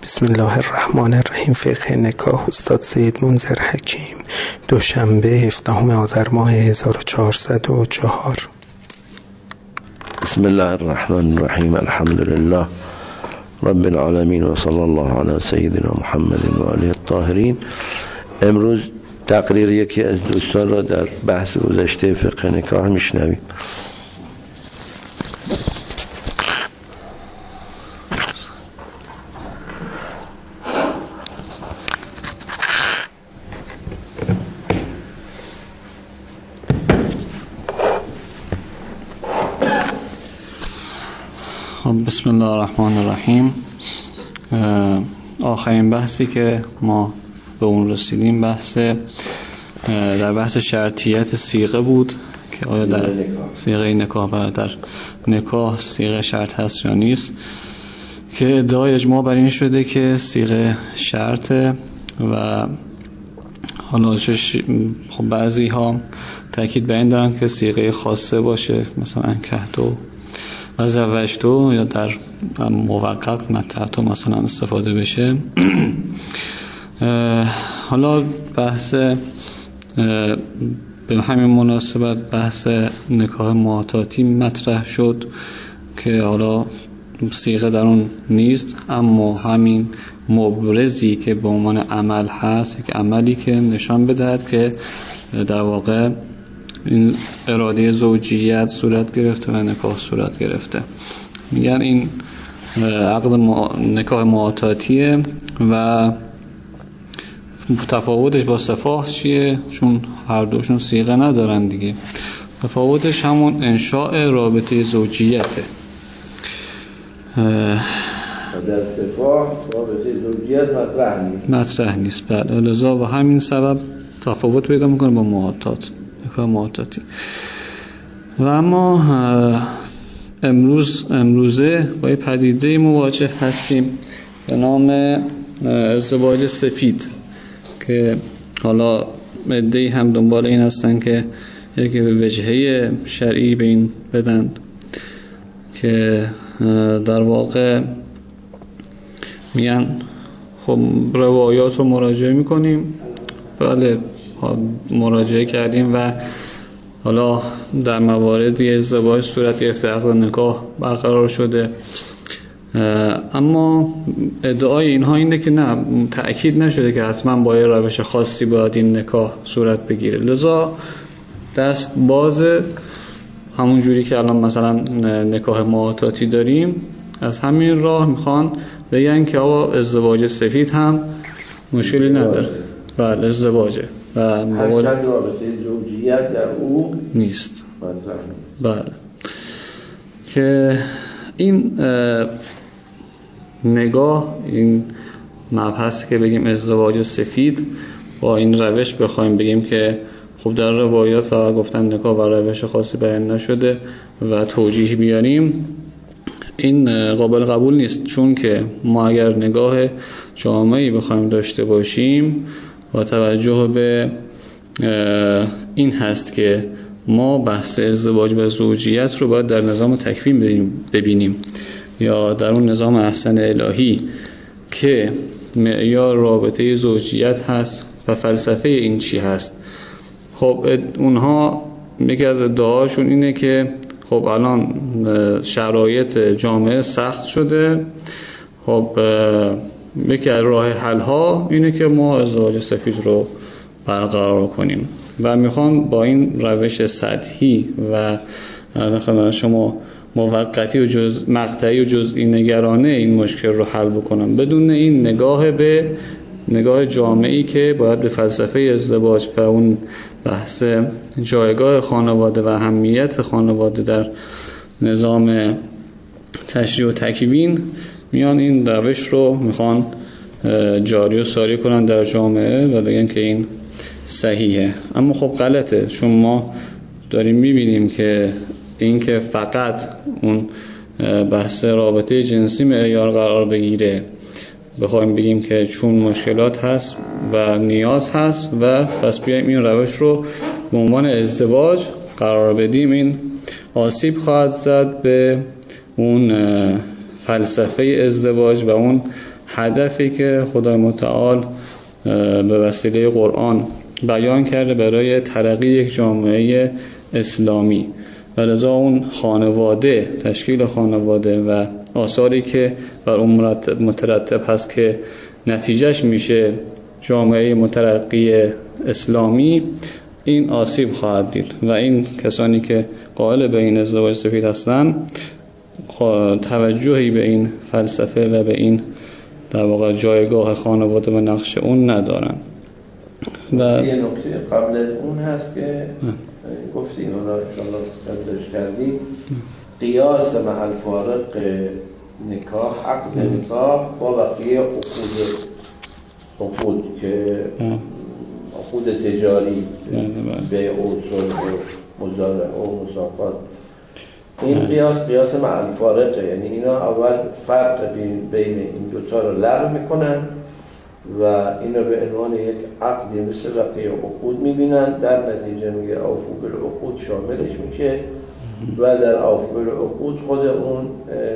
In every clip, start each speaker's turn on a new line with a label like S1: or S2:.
S1: بسم الله الرحمن الرحیم. فقه نکاح استاد سید منذر حکیم، دوشنبه 17 آذر ماه 1404.
S2: بسم الله الرحمن الرحیم. الحمد لله رب العالمین و صلی الله علی سیدنا محمد و آله الطاهرین. امروز تقریر یکی از دوستان را در بحث گذشته فقه نکاح میشنویم.
S3: بسم الله الرحمن الرحیم. آخرین بحثی که ما به اون رسیدیم در بحث شرطیت صیغه بود که آیا در صیغه نکاح در نکاح صیغه شرط هست یا نیست، که ادعای اجماع بر این شده که صیغه شرطه و حالا خب بعضی ها تاکید بر این دارن که صیغه خاصه باشه، مثلا انکحتو و زوجتو، یا در موقت متعتو مثلا استفاده بشه. حالا بحث به همین مناسبت بحث نکاح معاتاتی مطرح شد که حالا صیغه در اون نیست، اما همین مبرزی که به عنوان عمل هست، یک عملی که نشان بدهد که در واقع این اراده زوجیت صورت گرفته و نکاح صورت گرفته. میگن این عقد نکاح معاتاتیه و تفاوتش با سفاح چیه؟ چون هر دوشون صیغه ندارن دیگه. تفاوتش همون انشاء رابطه زوجیته.
S2: در سفاح رابطه زوجیت مطرح نیست.
S3: بله، لذا و همین سبب تفاوت پیدا میکنه با معاتات، نکاح معاتاتی. و اما امروزه با یه پدیده مواجه هستیم به نام ازدواج سفید، که حالا عده‌ای هم دنبال این هستن که یکی به وجهه شرعی به این بدن، که در واقع میگن خب روایات رو مراجعه میکنیم. بله، مراجعه کردیم و حالا در مواردی ازدواج صورت گرفته، عقد نکاح برقرار شده، اما ادعای اینها اینه که نه، تأکید نشده که حتما با یه روش خاصی باید این نکاح صورت بگیره. لذا دست باز، همون جوری که الان مثلا نکاح معاتاتی داریم، از همین راه میخوان بگن که آقا ازدواج سفید هم مشکلی نداره. بله، ازدواجه و
S2: هرچند رابطه زوجیت در او
S3: نیست. بله، که این نگاه، این مبحث که بگیم ازدواج سفید، با این روش بخوایم بگیم که خب در روایات فقط گفتن نکاح و روش خاصی بیان نشده و توجیه بیاریم، این قابل قبول نیست. چون که ما اگر نگاه جامعی بخوایم داشته باشیم با توجه به این هست که ما بحث ازدواج و زوجیت رو باید در نظام تکوین ببینیم، یا در اون نظام احسن الهی که معیار رابطه زوجیت هست و فلسفه این چی هست. خب اونها یکی از ادعاشون اینه که خب الان شرایط جامعه سخت شده، خب یکی از راه حل ها اینه که ما ازدواج سفید رو برقرار کنیم و میخوان با این روش سطحی و خدمت شما موقتی و مقطعی و جزئی نگرانه این مشکل رو حل بکنن، بدون این نگاه جامعی که باید به فلسفه ازدواج و اون بحث جایگاه خانواده و اهمیت خانواده در نظام تشریع و تکوین میان این روش رو میخوان جاری و ساری کنن در جامعه و بگن که این صحیحه. اما خب غلطه، چون ما داریم میبینیم که این که فقط اون بحث رابطه جنسی معیار قرار بگیره، بخوایم بگیم که چون مشکلات هست و نیاز هست و پس بیایم این روش رو به عنوان ازدواج قرار بدیم، این آسیب خواهد زد به اون فلسفه ازدواج و اون هدفی که خدای متعال به وسیله قرآن بیان کرده برای ترقی یک جامعه اسلامی و لذا اون خانواده، تشکیل خانواده و آثاری که بر اون مترتب هست که نتیجهش میشه جامعه مترقی اسلامی، این آسیب خواهد دید و این کسانی که قائل به این ازدواج سفید هستن توجهی به این فلسفه و به این در واقع جایگاه خانواده و نقش اون ندارن.
S2: و یه نکته قبل اون هست که گفتیم حالا انشاءالله برداشت کردید، قیاس مع الفارق نکاح، عقد نکاح با بقیه عقود که عقود تجاری، بیع و صلح و مزارعه و مساقات، این قیاس مع الفارقه، یعنی اینا اول فرق بین این دوتا رو لغو میکنن و اینو به عنوان یک عقدی مثل بقیه عقود میبینن، در نتیجه میگه اوفوا بالعقود شاملش میشه و در اوفوا بالعقود خود اون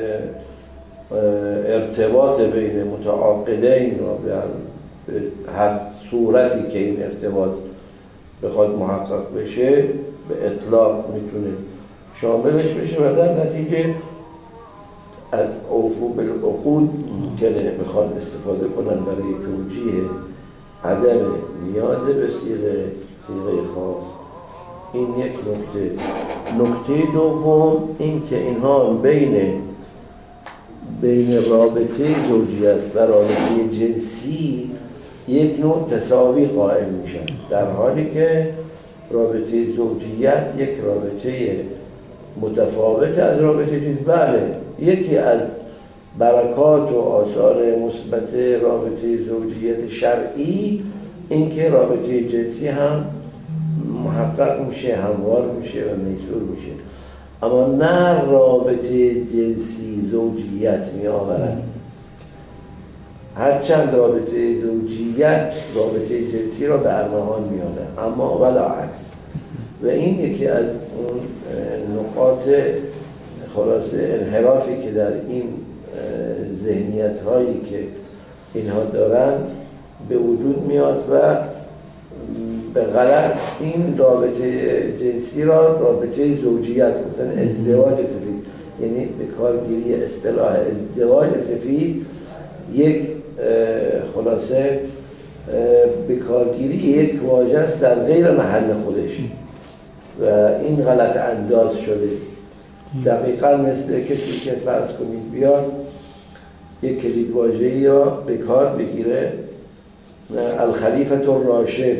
S2: ارتباط بین متعاقدین و به هر صورتی که این ارتباط بخواد محقق بشه به اطلاق میتونه شاملش بشه و در نتیجه از اوفوا بالعقود که بخواد استفاده کنن برای توجیه عدم نیاز به صیغه خاص. این یک نکته دوم این که اینها بین رابطه زوجیت و رابطه جنسی یک نوع تساوی قائل میشن، در حالی که رابطه زوجیت یک رابطه متفاوت از رابطه جنسی. بله، یکی از برکات و آثار مثبت رابطه زوجیت شرعی این که رابطه جنسی هم محقق میشه، هموار میشه و میسور میشه، اما نه رابطه جنسی زوجیت می آورد. هرچند رابطه زوجیت رابطه جنسی را به ارمغان می آورد، اما ولا عکس. و این یکی از اون نقاط خلاصه انحرافی که در این ذهنیت هایی که اینها دارن به وجود میاد و به غلط این رابطه جنسی را رابطه زوجیت گفتن، ازدواج سفید، یعنی به کارگیری اصطلاح ازدواج سفید یک خلاصه به کارگیری یک واژه است در غیر محل خودش و این غلط انداز شده. دقیقاً مثل کسی که فرض کنید بیاد یک کلید واژه‌ای را به کار بگیره، الخلیفة الراشد،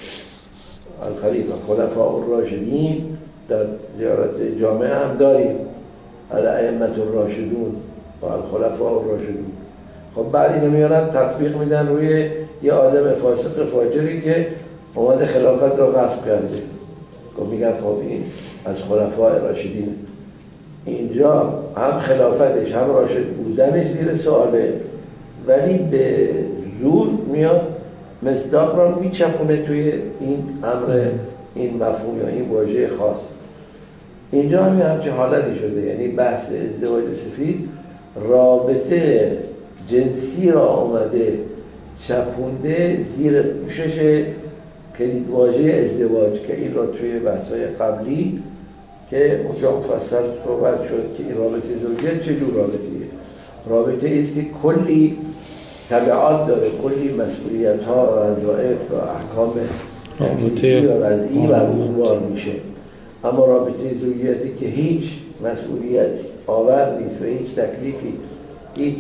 S2: الخلیفه خلفاء الراشدین در زیارت جامعه هم داریم، الائمة الراشدون و الخلفاء الراشدون. خب بعد اینو میارن تطبیق میدن روی یه آدم فاسق فاجری که اومده خلافت را غصب کرده، خب میگن خب این از خلفاء راشدین. اینجا هم خلافتش هم راشد بودنش زیر سواله، ولی به زور میاد مصداق را میچپونه توی این امر، این مفهوم یا این واژه خاص. اینجا همچه حالتی شده، یعنی بحث ازدواج سفید رابطه جنسی را آمده چپونده زیر پوشش کلید واژه ازدواج، که این را توی بحث‌های قبلی که اونجا مفصل صحبت شد که این رابطه زوجیت چجور رابطه‌ایه. رابطه است که کلی تبعات داره، کلی مسئولیت‌ها و وظایف و احکام تکلیفی و وضعی بر اون بار میشه. اما رابطه زوجیتی که هیچ مسئولیت آور نیست و هیچ تکلیفی، هیچ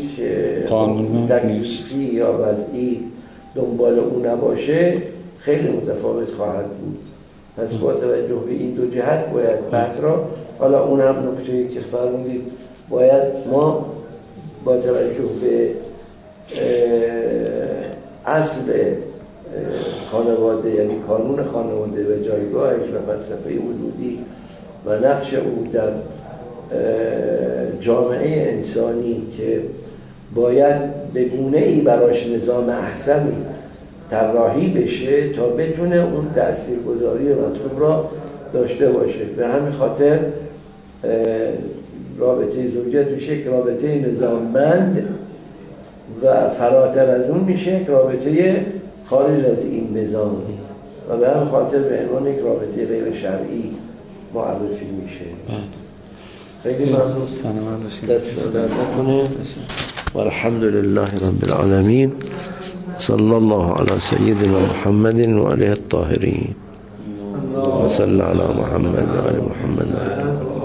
S2: تکلیفی یا وضعی دنبال اون نباشه، خیلی متفاوت خواهد بود. پس با توجه به این دو جهت باید بحث را، حالا اون هم نکته‌ای که فرمودید، باید ما با توجه به اصل خانواده، یعنی کانون خانواده و جایگاهش و فلسفه وجودی و نقش او در جامعه انسانی که باید به گونه‌ای براش نظام احسنی طراحی بشه تا بتونه اون تأثیرگذاری مطلوب را داشته باشه. به همین خاطر رابطه زوجیت میشه که رابطه نظاممند و فراتر از اون میشه یک رابطه خارج از این نظام و به هم خاطر به عنوان یک رابطه غیر شرعی معرفی میشه. خیلی ممنون، دست در نکنه و الحمدلله رب العالمین. صلی الله علی سیدنا محمد و آله الطاهرین و صلی علی محمد و آل محمد.